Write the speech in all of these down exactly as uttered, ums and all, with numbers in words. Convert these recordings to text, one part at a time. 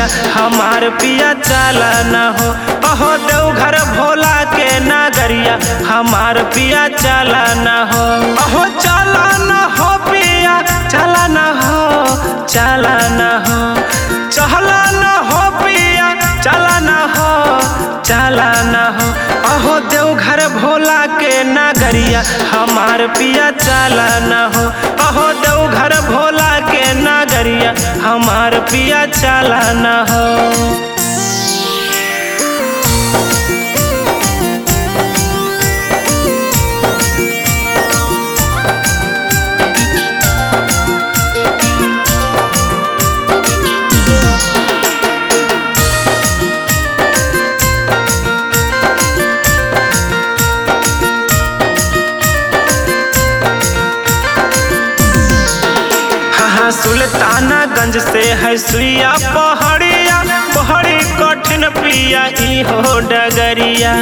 नगरिया हमार पिया चला न हो। अहो देवघर भोला के नगरिया हमार पिया चला न हो। अहो चला न हो पिया चला न हो, चला न हो, चला न हो पिया चला न हो, चला न हो। अहो देवघर भोला के नगरिया हमार पिया चला न हो। अहो देवघर भोला के नगरिया हमार पिया चला न हो। सुल्तानगंज से है सुइया पहाड़िया, पहाड़ी कठिन पिया ई हो डगरिया।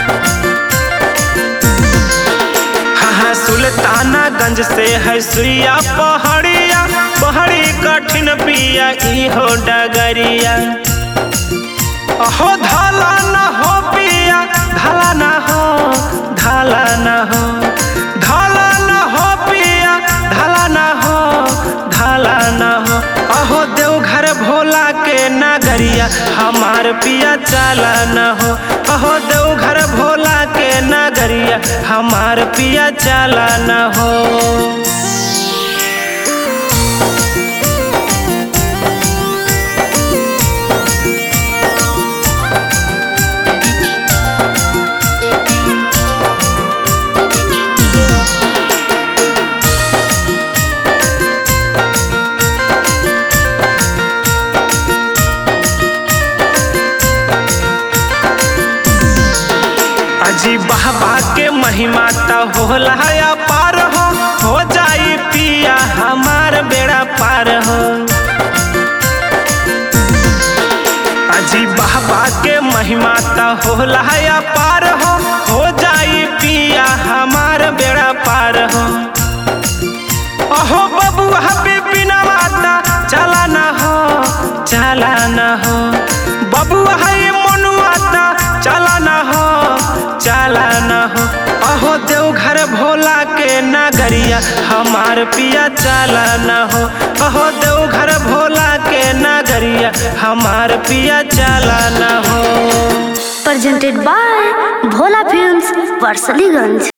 हाँ सुल्तानगंज से है सुइया पहाड़िया, पहाड़ी कठिन पिया ई हो डगरिया। अहो धाला न हो पिया धाला न हो, धाला न हो, धाला न हो पिया धाला न हो, धाला न हो। अहो देवघर भोला के नगरिया हमार पिया चला न हो। अहो देवघर भोला के नगरिया हमार पिया चला न हो। अजी बाबा के महिमा तो होला या पार हो, हो जाई पिया हमार बेड़ा पार हो। अजी बाबा के महिमा तो होला या पार हो, हो जाई पिया हमार बेड़ा पार हो। अहो बबुआ बिपिन माता चला न हो, चला न हो, बबुआ है मनुआता चला न हो, चला न हो। अहो देवघर भोला के नगरिया हमार पिया चला न हो। अहो देवघर भोला के नगरिया हमार पिया चला न हो। Presented by Bhola Films, Varsaliganj।